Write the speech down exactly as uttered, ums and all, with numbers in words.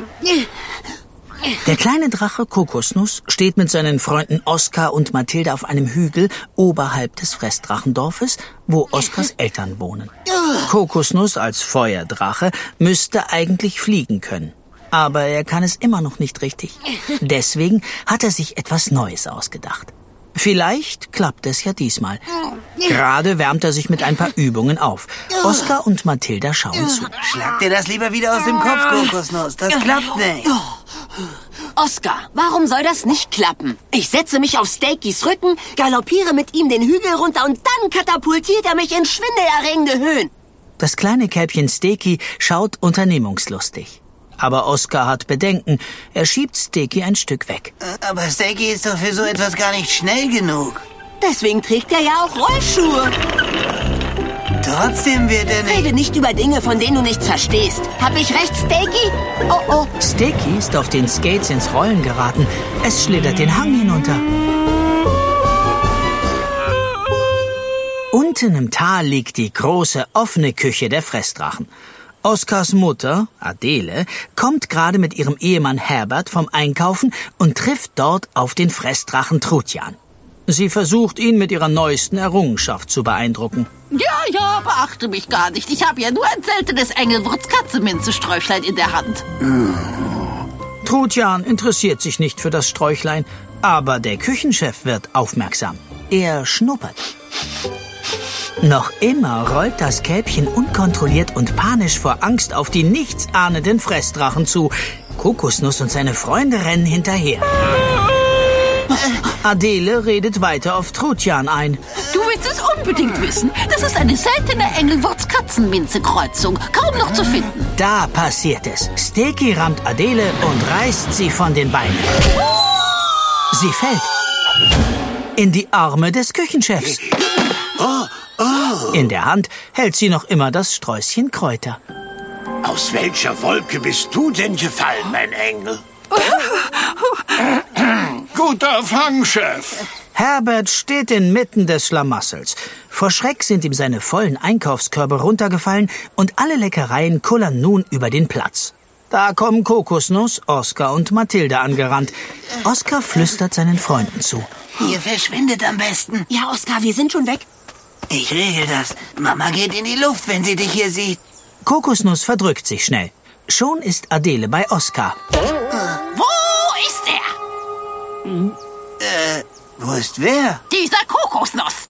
Der kleine Drache Kokosnuss steht mit seinen Freunden Oskar und Mathilda auf einem Hügel oberhalb des Fressdrachendorfes, wo Oskars Eltern wohnen. Kokosnuss als Feuerdrache müsste eigentlich fliegen können. Aber er kann es immer noch nicht richtig. Deswegen hat er sich etwas Neues ausgedacht. Vielleicht klappt es ja diesmal. Gerade wärmt er sich mit ein paar Übungen auf. Oskar und Mathilda schauen zu. Schlag dir das lieber wieder aus dem Kopf, Kokosnuss. Das klappt nicht. Oskar, warum soll das nicht klappen? Ich setze mich auf Stakys Rücken, galoppiere mit ihm den Hügel runter und dann katapultiert er mich in schwindelerregende Höhen. Das kleine Kälbchen Staky schaut unternehmungslustig. Aber Oskar hat Bedenken. Er schiebt Staky ein Stück weg. Aber Staky ist doch für so etwas gar nicht schnell genug. Deswegen trägt er ja auch Rollschuhe. Trotzdem wird er nicht... Rede nicht über Dinge, von denen du nichts verstehst. Hab ich recht, Staky? Oh, oh. Staky ist auf den Skates ins Rollen geraten. Es schlittert den Hang hinunter. Unten im Tal liegt die große, offene Küche der Fressdrachen. Oskars Mutter, Adele, kommt gerade mit ihrem Ehemann Herbert vom Einkaufen und trifft dort auf den Fressdrachen Trudjan. Sie versucht, ihn mit ihrer neuesten Errungenschaft zu beeindrucken. Ja, ja, beachte mich gar nicht. Ich habe ja nur ein seltenes Engelwurz-Katzenminze-Sträuchlein in der Hand. Trudjan interessiert sich nicht für das Sträuchlein, aber der Küchenchef wird aufmerksam. Er schnuppert. Noch immer rollt das Kälbchen unkontrolliert und panisch vor Angst auf die nichtsahnenden Fressdrachen zu. Kokosnuss und seine Freunde rennen hinterher. Adele redet weiter auf Trudjan ein. Du willst es unbedingt wissen. Das ist eine seltene Engelwurz-Katzenminze-Kreuzung. Kaum noch zu finden. Da passiert es. Staky rammt Adele und reißt sie von den Beinen. Sie fällt in die Arme des Küchenchefs. In der Hand hält sie noch immer das Sträußchen Kräuter. Aus welcher Wolke bist du denn gefallen, mein Engel? Guter Fang, Chef. Herbert steht inmitten des Schlamassels. Vor Schreck sind ihm seine vollen Einkaufskörbe runtergefallen und alle Leckereien kullern nun über den Platz. Da kommen Kokosnuss, Oskar und Mathilda angerannt. Oskar flüstert seinen Freunden zu. Ihr verschwindet am besten. Ja, Oskar, wir sind schon weg. Ich regel das. Mama geht in die Luft, wenn sie dich hier sieht. Kokosnuss verdrückt sich schnell. Schon ist Adele bei Oskar. Wo ist er? Äh, wo ist wer? Dieser Kokosnuss.